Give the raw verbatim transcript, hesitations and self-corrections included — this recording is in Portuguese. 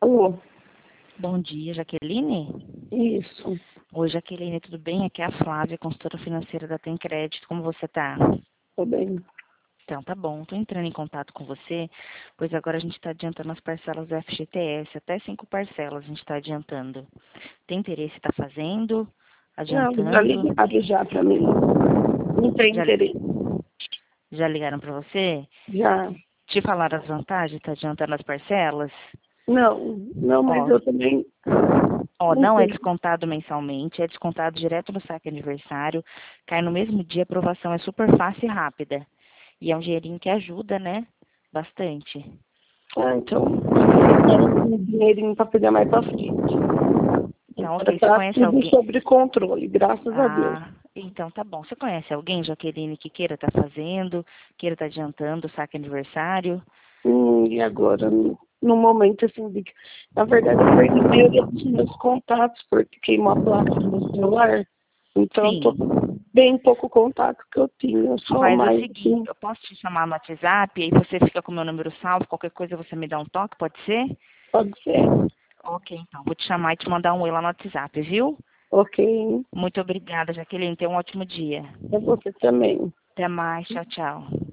Alô? Bom dia, Jaqueline? Isso. Oi, Jaqueline, tudo bem? Aqui é a Flávia, consultora financeira da Tem Crédito. Como você tá? Tô bem. Então, tá bom. Estou entrando em contato com você, pois agora a gente está adiantando as parcelas do F G T S. Até cinco parcelas a gente está adiantando. Tem interesse em estar fazendo? Não, Adiantando? já ligaram já pra mim. Não tem Já, interesse. já ligaram para você? Já. Te falaram as vantagens? Está adiantando as parcelas? Não, não, mas Ó, eu também Ó, não não é sei. descontado mensalmente, é descontado direto no saque aniversário, cai no mesmo dia, a aprovação é super fácil e rápida. E é um dinheirinho que ajuda, né? Bastante. Ah, então, eu quero um dinheirinho pra pegar mais pra frente. Então, Agora ok, você tá conhece tudo alguém? sob controle, graças a Deus. Ah, então tá bom. Você conhece alguém, Jaqueline, que queira estar fazendo, queira estar adiantando o saque aniversário? Hum, e agora, no, no momento, assim, de que, na verdade, eu perdi a maioria dos meus contatos, porque queimou a placa do meu celular. Então, eu tô Sim. bem pouco contato que eu tinha, só Faz o mais, seguinte, assim, eu posso te chamar no WhatsApp, aí você fica com o meu número salvo, qualquer coisa você me dá um toque, pode ser? pode ser. Ok, então, vou te chamar e te mandar um oi lá no WhatsApp, viu? Ok, Muito obrigada, Jaqueline. Tenha um ótimo dia. é você também. Até mais. Tchau, tchau.